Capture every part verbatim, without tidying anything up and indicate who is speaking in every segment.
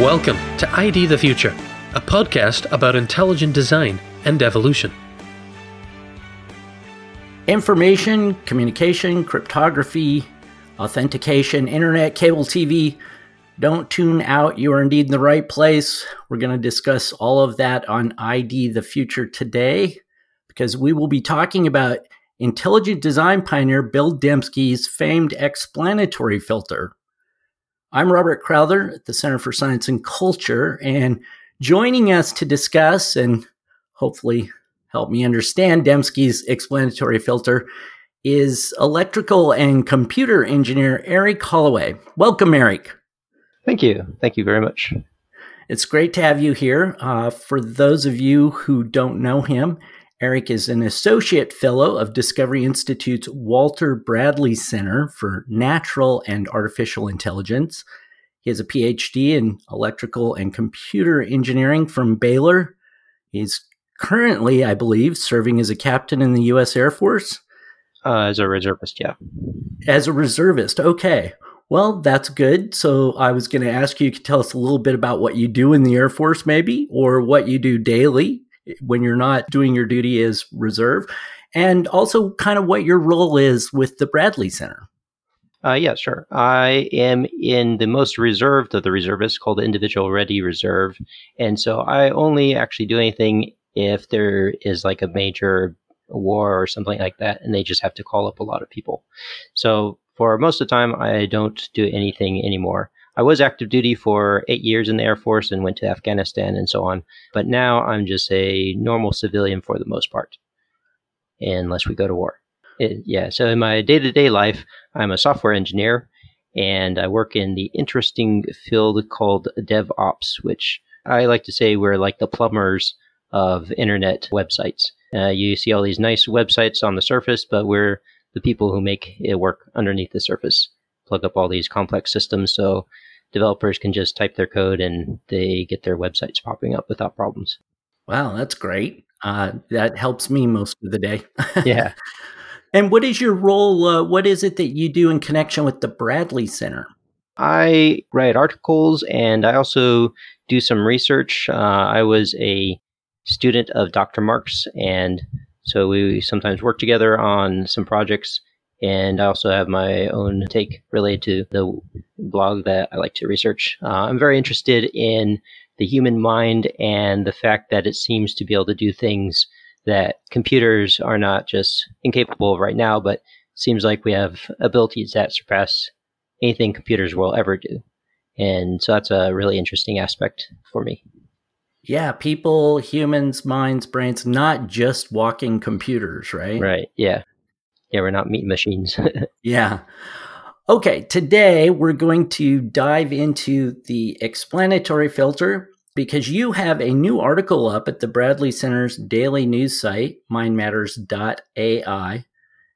Speaker 1: Welcome to I D the Future, a podcast about intelligent design and evolution.
Speaker 2: Information, communication, cryptography, authentication, internet, cable T V. Don't tune out. You are indeed in the right place. We're going to discuss all of that on I D the Future today because we will be talking about intelligent design pioneer Bill Dembski's famed explanatory filter. I'm Robert Crowther at the Center for Science and Culture, and joining us to discuss and hopefully help me understand Dembski's explanatory filter is electrical and computer engineer Eric Holloway. Welcome, Eric.
Speaker 3: Thank you. Thank you very much.
Speaker 2: It's great to have you here. Uh, for those of you who don't know him, Eric is an associate fellow of Discovery Institute's Walter Bradley Center for Natural and Artificial Intelligence. He has a P H D in electrical and computer engineering from Baylor. He's currently, I believe, serving as a captain in the U S Air Force.
Speaker 3: Uh, as a reservist, yeah.
Speaker 2: As a reservist, okay. Well, that's good. So I was going to ask you, you could tell us a little bit about what you do in the Air Force maybe, or what you do daily when you're not doing your duty as reserve, and also kind of what your role is with the Bradley Center.
Speaker 3: Uh, yeah, sure. I am in the most reserved of the reservists called the Individual Ready Reserve. And so I only actually do anything if there is like a major war or something like that, and they just have to call up a lot of people. So for most of the time, I don't do anything anymore. I was active duty for eight years in the Air Force and went to Afghanistan and so on. But now I'm just a normal civilian for the most part, unless we go to war. It, yeah, so in my day-to-day life, I'm a software engineer, and I work in the interesting field called DevOps, which I like to say we're like the plumbers of internet websites. Uh, you see all these nice websites on the surface, but we're the people who make it work underneath the surface, plug up all these complex systems so developers can just type their code and they get their websites popping up without problems.
Speaker 2: Wow, that's great. Uh, that helps me most of the day.
Speaker 3: Yeah.
Speaker 2: And what is your role? Uh, what is it that you do in connection with the Bradley Center?
Speaker 3: I write articles and I also do some research. Uh, I was a student of Doctor Marks, and so we sometimes work together on some projects. And I also have my own take related to the blog that I like to research. Uh, I'm very interested in the human mind and the fact that it seems to be able to do things that computers are not just incapable of right now, but seems like we have abilities that surpass anything computers will ever do. And so that's a really interesting aspect for me.
Speaker 2: Yeah, people, humans, minds, brains, not just walking computers, right?
Speaker 3: Right, yeah. Yeah, we're not meat machines.
Speaker 2: Yeah. Okay, today we're going to dive into the explanatory filter because you have a new article up at the Bradley Center's daily news site, mind matters dot A I.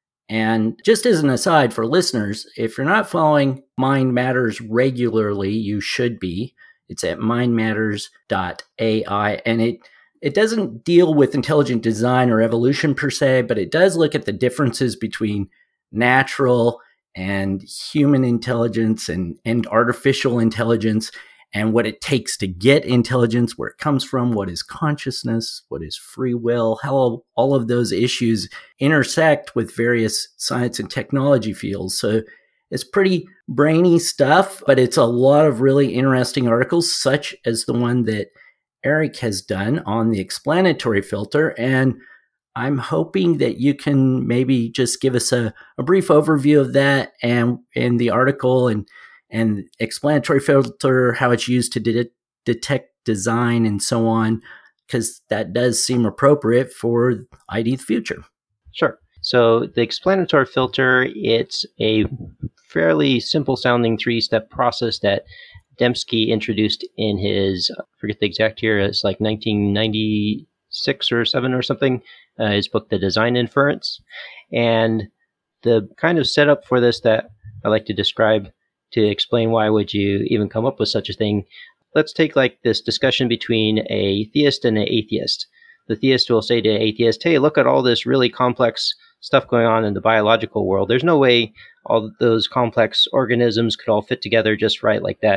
Speaker 2: And just as an aside for listeners, if you're not following Mind Matters regularly, you should be. It's at mind matters dot A I, and it It doesn't deal with intelligent design or evolution per se, but it does look at the differences between natural and human intelligence and, and artificial intelligence and what it takes to get intelligence, where it comes from, what is consciousness, what is free will, how all of those issues intersect with various science and technology fields. So it's pretty brainy stuff, but it's a lot of really interesting articles, such as the one that Eric has done on the explanatory filter, and I'm hoping that you can maybe just give us a, a brief overview of that and in the article and and explanatory filter, how it's used to de- detect design and so on, because that does seem appropriate for I D the Future.
Speaker 3: Sure. So the explanatory filter, it's a fairly simple sounding three-step process that Dembski introduced in his, I forget the exact year, it's like nineteen ninety-six or seven or something, uh, his book, The Design Inference. And the kind of setup for this that I like to describe to explain why would you even come up with such a thing. Let's take like this discussion between a theist and an atheist. The theist will say to the atheist, hey, look at all this really complex stuff going on in the biological world. There's no way all those complex organisms could all fit together just right like that.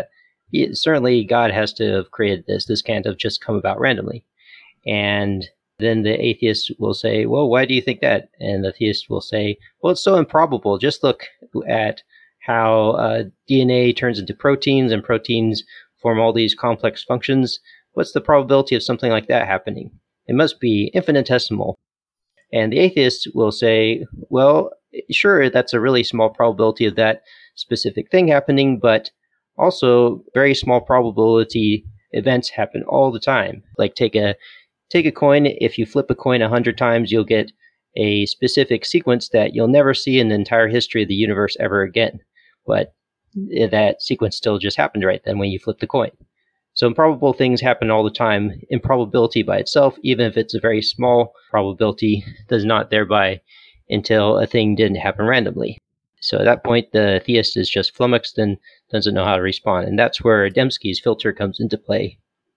Speaker 3: It, certainly God has to have created this. This can't have just come about randomly. And then the atheist will say, well, why do you think that? And the theist will say, well, it's so improbable. Just look at how uh, D N A turns into proteins, and proteins form all these complex functions. What's the probability of something like that happening? It must be infinitesimal. And the atheist will say, well, sure, that's a really small probability of that specific thing happening, but also very small probability events happen all the time. Like take a take a coin. If you flip a coin a hundred times, you'll get a specific sequence that you'll never see in the entire history of the universe ever again. But that sequence still just happened right then when you flip the coin. So improbable things happen all the time. Improbability by itself, even if it's a very small probability, does not thereby entail a thing didn't happen randomly. So at that point, the theist is just flummoxed and doesn't know how to respond. And that's where Dembski's filter comes into play.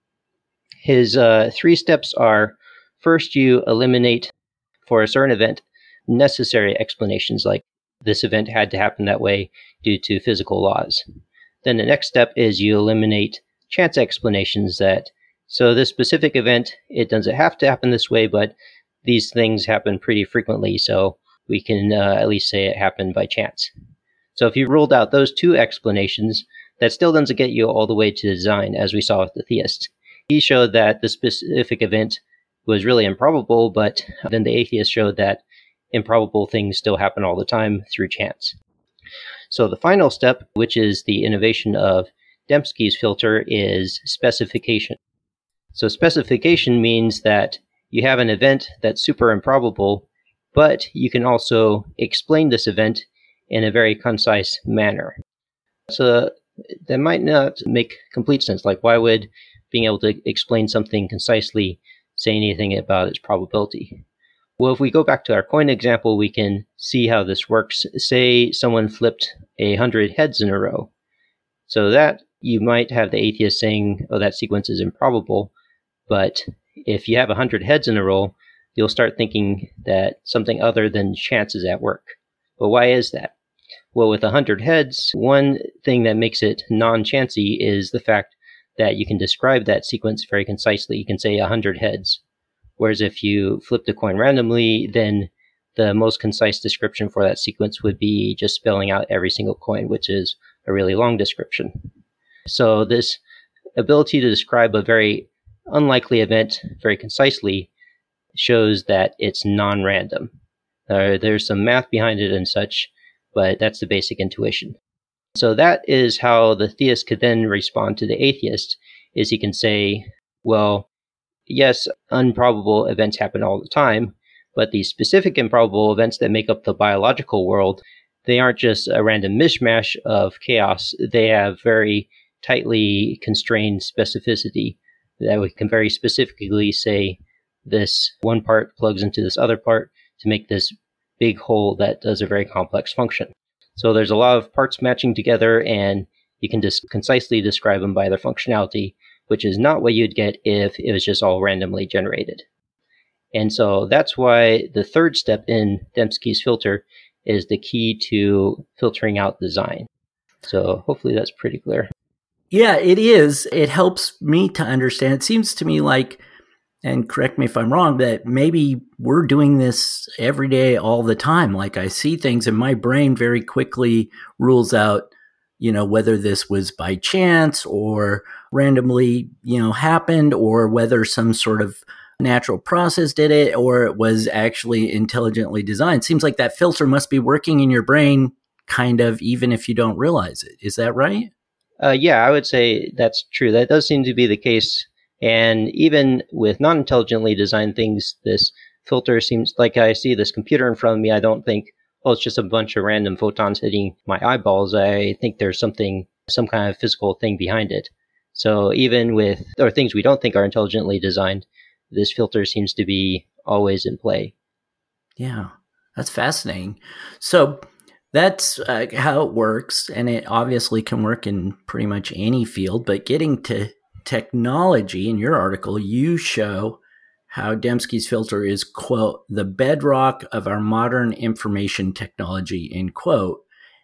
Speaker 3: His uh, three steps are, first, you eliminate, for a certain event, necessary explanations, like this event had to happen that way due to physical laws. Then the next step is you eliminate chance explanations that, so this specific event, it doesn't have to happen this way, but these things happen pretty frequently, so we can uh, at least say it happened by chance. So if you ruled out those two explanations, that still doesn't get you all the way to design, as we saw with the theist. He showed that the specific event was really improbable, but then the atheist showed that improbable things still happen all the time through chance. So the final step, which is the innovation of Dembski's filter, is specification. So specification means that you have an event that's super improbable, but you can also explain this event in a very concise manner. So that might not make complete sense. Like, why would being able to explain something concisely say anything about its probability? Well, if we go back to our coin example, we can see how this works. Say someone flipped a hundred heads in a row. So that you might have the atheist saying, oh, that sequence is improbable. But if you have a hundred heads in a row, you'll start thinking that something other than chance is at work. But why is that? Well, with a hundred heads, one thing that makes it non-chancy is the fact that you can describe that sequence very concisely. You can say a hundred heads. Whereas if you flipped a coin randomly, then the most concise description for that sequence would be just spelling out every single coin, which is a really long description. So this ability to describe a very unlikely event very concisely shows that it's non-random. Uh, there's some math behind it and such, but that's the basic intuition. So that is how the theist could then respond to the atheist, is he can say, well, yes, improbable events happen all the time, but the specific improbable events that make up the biological world, they aren't just a random mishmash of chaos. They have very tightly constrained specificity that we can very specifically say this one part plugs into this other part to make this big whole that does a very complex function. So there's a lot of parts matching together, and you can just concisely describe them by their functionality, which is not what you'd get if it was just all randomly generated. And so that's why the third step in Dembski's filter is the key to filtering out design. So hopefully that's pretty clear.
Speaker 2: Yeah, it is. It helps me to understand. It seems to me like, and correct me if I'm wrong, that maybe we're doing this every day all the time. Like, I see things and my brain very quickly rules out, you know, whether this was by chance or randomly, you know, happened, or whether some sort of natural process did it, or it was actually intelligently designed. Seems like that filter must be working in your brain kind of, even if you don't realize it. Is that right?
Speaker 3: Uh, yeah, I would say that's true. That does seem to be the case. And even with non-intelligently designed things, this filter seems like, I see this computer in front of me. I don't think, oh, it's just a bunch of random photons hitting my eyeballs. I think there's something, some kind of physical thing behind it. So even with, or things we don't think are intelligently designed, this filter seems to be always in play.
Speaker 2: Yeah, that's fascinating. So that's uh, how it works, and it obviously can work in pretty much any field. But getting to technology, in your article, you show how Dembski's filter is, quote, the bedrock of our modern information technology, end quote.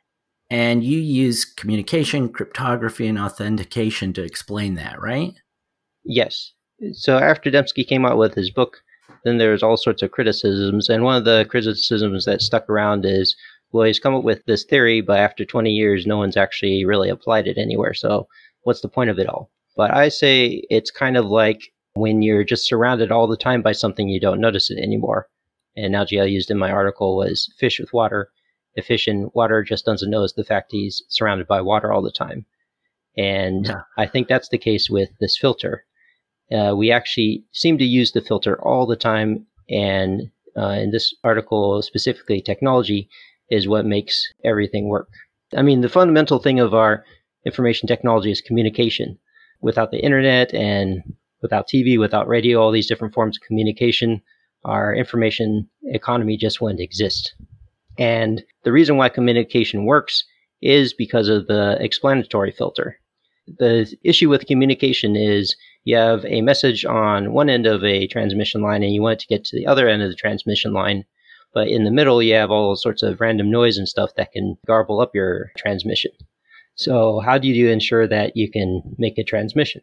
Speaker 2: And you use communication, cryptography, and authentication to explain that, right?
Speaker 3: Yes. So after Dembski came out with his book, then there's all sorts of criticisms. And one of the criticisms that stuck around is, well, he's come up with this theory, but after twenty years, no one's actually really applied it anywhere. So what's the point of it all? But I say it's kind of like when you're just surrounded all the time by something, you don't notice it anymore. An analogy I used in my article was fish with water. The fish in water just doesn't notice the fact he's surrounded by water all the time. And yeah. I think that's the case with this filter. Uh, we actually seem to use the filter all the time. And uh, in this article, specifically technology is what makes everything work. I mean, the fundamental thing of our information technology is communication. Without the internet and without T V, without radio, all these different forms of communication, our information economy just wouldn't exist. And the reason why communication works is because of the explanatory filter. The issue with communication is you have a message on one end of a transmission line and you want it to get to the other end of the transmission line. But in the middle, you have all sorts of random noise and stuff that can garble up your transmission. So how do you ensure that you can make a transmission?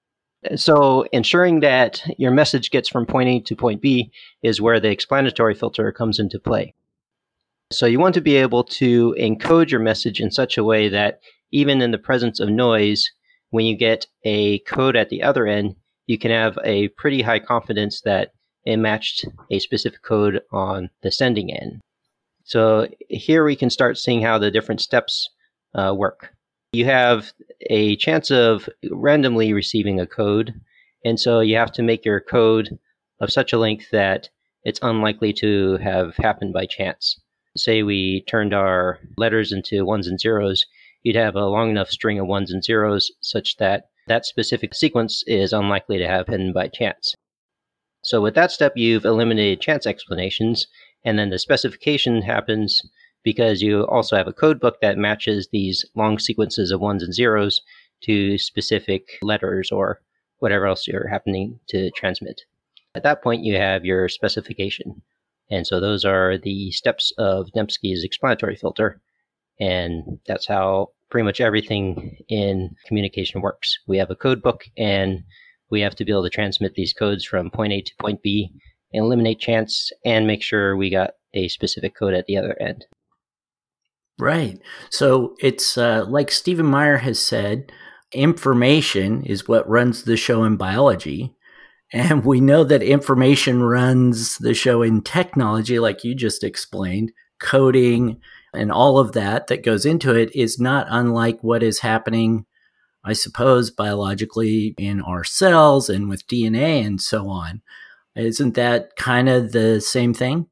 Speaker 3: So ensuring that your message gets from point A to point B is where the explanatory filter comes into play. So you want to be able to encode your message in such a way that even in the presence of noise, when you get a code at the other end, you can have a pretty high confidence that it matched a specific code on the sending end. So here we can start seeing how the different steps uh, work. You have a chance of randomly receiving a code, and so you have to make your code of such a length that it's unlikely to have happened by chance. Say we turned our letters into ones and zeros, you'd have a long enough string of ones and zeros such that that specific sequence is unlikely to happen by chance. So with that step, you've eliminated chance explanations, and then the specification happens because you also have a code book that matches these long sequences of ones and zeros to specific letters or whatever else you're happening to transmit. At that point, you have your specification. And so those are the steps of Dembski's explanatory filter. And that's how pretty much everything in communication works. We have a code book, and we have to be able to transmit these codes from point A to point B and eliminate chance and make sure we got a specific code at the other end.
Speaker 2: Right. So it's uh, like Stephen Meyer has said, information is what runs the show in biology. And we know that information runs the show in technology, like you just explained. Coding and all of that that goes into it is not unlike what is happening, I suppose, biologically in our cells and with D N A and so on. Isn't that kind of the same thing?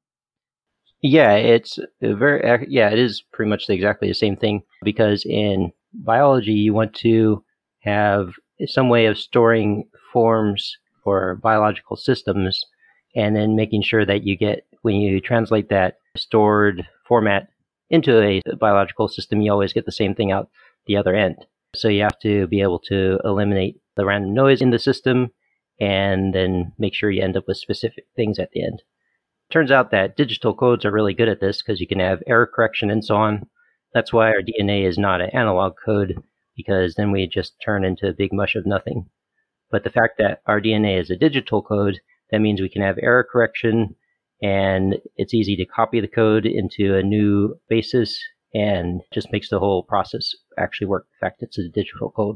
Speaker 3: Yeah, it's very, yeah, it is pretty much exactly the same thing, because in biology, you want to have some way of storing forms for biological systems and then making sure that you get, when you translate that stored format into a biological system, you always get the same thing out the other end. So you have to be able to eliminate the random noise in the system and then make sure you end up with specific things at the end. Turns out that digital codes are really good at this because you can have error correction and so on. That's why our D N A is not an analog code, because then we just turn into a big mush of nothing. But the fact that our D N A is a digital code, that means we can have error correction, and it's easy to copy the code into a new basis and just makes the whole process actually work. In fact, it's a digital code.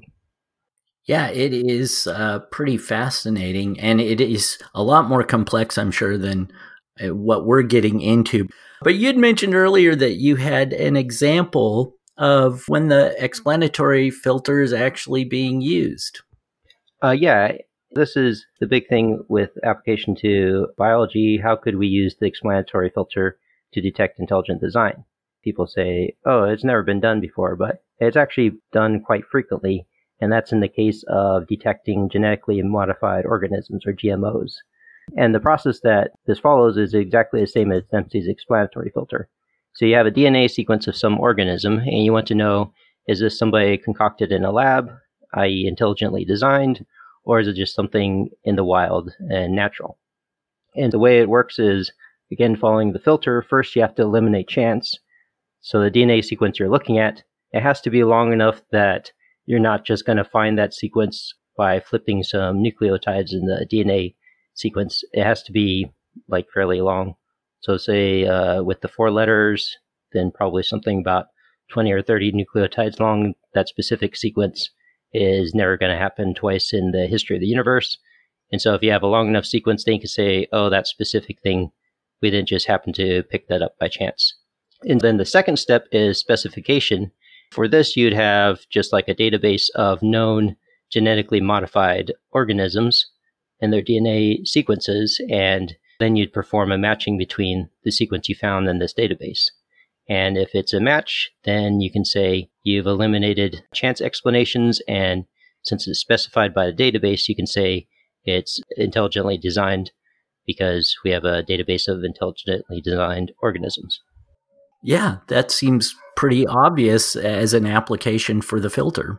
Speaker 2: Yeah, it is uh, pretty fascinating, and it is a lot more complex, I'm sure, than what we're getting into. But you'd mentioned earlier that you had an example of when the explanatory filter is actually being used.
Speaker 3: Uh, yeah, this is the big thing with application to biology. How could we use the explanatory filter to detect intelligent design? People say, oh, it's never been done before, but it's actually done quite frequently. And that's in the case of detecting genetically modified organisms, or G M Os. And the process that this follows is exactly the same as Dembski's explanatory filter. So you have a D N A sequence of some organism, and you want to know, is this somebody concocted in a lab, that is intelligently designed, or is it just something in the wild and natural? And the way it works is, again, following the filter, first you have to eliminate chance. So the D N A sequence you're looking at, it has to be long enough that you're not just going to find that sequence by flipping some nucleotides in the D N A sequence. It has to be like fairly long. So say uh, with the four letters, then probably something about twenty or thirty nucleotides long. That specific sequence is never going to happen twice in the history of the universe. And so if you have a long enough sequence, then you can say, oh, that specific thing, we didn't just happen to pick that up by chance. And then the second step is specification. For this, you'd have just like a database of known genetically modified organisms and their D N A sequences, and then you'd perform a matching between the sequence you found and this database. And if it's a match, then you can say you've eliminated chance explanations, and since it's specified by the database, you can say it's intelligently designed because we have a database of intelligently designed organisms.
Speaker 2: Yeah, that seems pretty obvious as an application for the filter.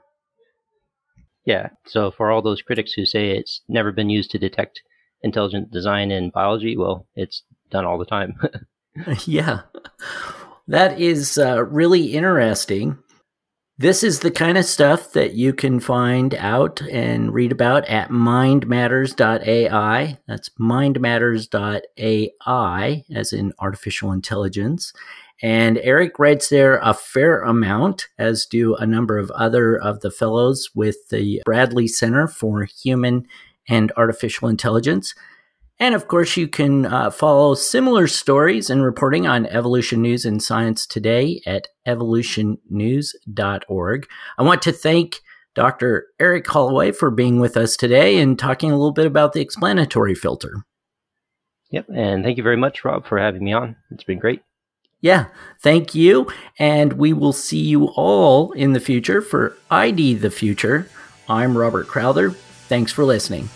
Speaker 3: Yeah, so for all those critics who say it's never been used to detect intelligent design in biology, well, it's done all the time.
Speaker 2: Yeah, that is uh, really interesting. This is the kind of stuff that you can find out and read about at mind matters dot A I. That's mind matters dot A I, as in artificial intelligence. And Eric writes there a fair amount, as do a number of other of the fellows with the Bradley Center for Human and Artificial Intelligence. And of course, you can uh, follow similar stories and reporting on evolution news and science today at evolution news dot org. I want to thank Doctor Eric Holloway for being with us today and talking a little bit about the explanatory filter.
Speaker 3: Yep, and thank you very much, Rob, for having me on. It's been great.
Speaker 2: Yeah, thank you. And we will see you all in the future for I D the Future. I'm Robert Crowther. Thanks for listening.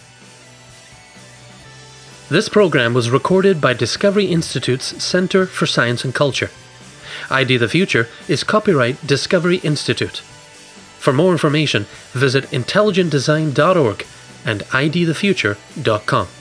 Speaker 1: This program was recorded by Discovery Institute's Center for Science and Culture. I D the Future is copyright Discovery Institute. For more information, visit intelligent design dot org and I D the future dot com.